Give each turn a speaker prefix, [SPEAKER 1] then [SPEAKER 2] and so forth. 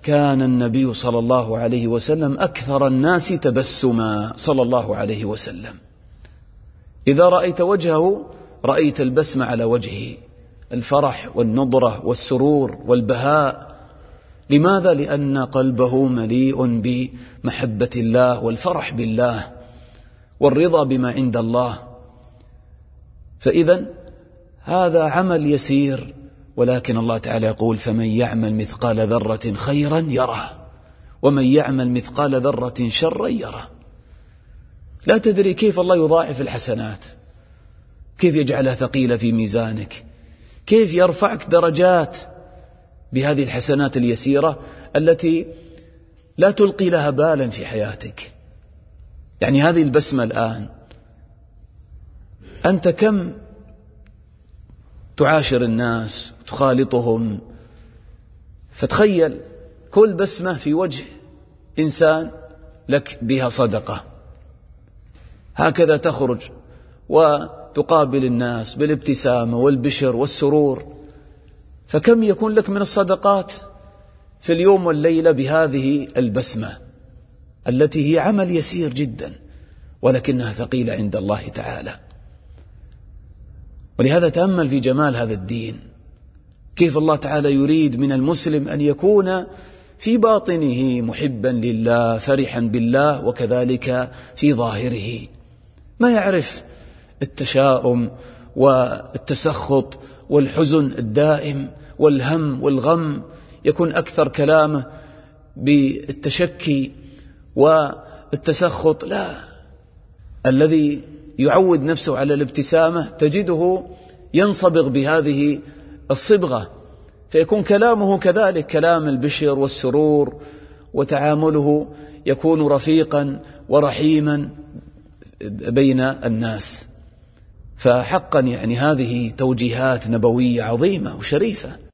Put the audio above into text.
[SPEAKER 1] كان النبي صلى الله عليه وسلم أكثر الناس تبسما صلى الله عليه وسلم. إذا رأيت وجهه رأيت البسمة على وجهه، الفرح والنضرة والسرور والبهاء. لماذا؟ لأن قلبه مليء بمحبة الله والفرح بالله والرضا بما عند الله. فإذا هذا عمل يسير، ولكن الله تعالى يقول: فمن يعمل مثقال ذرة خيرا يره ومن يعمل مثقال ذرة شرا يره. لا تدري كيف الله يضاعف الحسنات، كيف يجعلها ثقيلة في ميزانك، كيف يرفعك درجات بهذه الحسنات اليسيرة التي لا تلقي لها بالا في حياتك. يعني هذه البسمة الآن، أنت كم تعاشر الناس وتخالطهم، فتخيل كل بسمة في وجه إنسان لك بها صدقة. هكذا تخرج وتقابل الناس بالابتسامة والبشر والسرور. فكم يكون لك من الصدقات في اليوم والليلة بهذه البسمة التي هي عمل يسير جدا، ولكنها ثقيلة عند الله تعالى. ولهذا تأمل في جمال هذا الدين، كيف الله تعالى يريد من المسلم أن يكون في باطنه محبا لله فرحا بالله، وكذلك في ظاهره ما يعرف التشاؤم والتسخط والحزن الدائم والهم والغم، يكون أكثر كلامه بالتشكي والتسخط. لا، الذي يعود نفسه على الابتسامة تجده ينصبغ بهذه الصبغة، فيكون كلامه كذلك كلام البشر والسرور، وتعامله يكون رفيقا ورحيما بين الناس. فحقا يعني هذه توجيهات نبوية عظيمة وشريفة.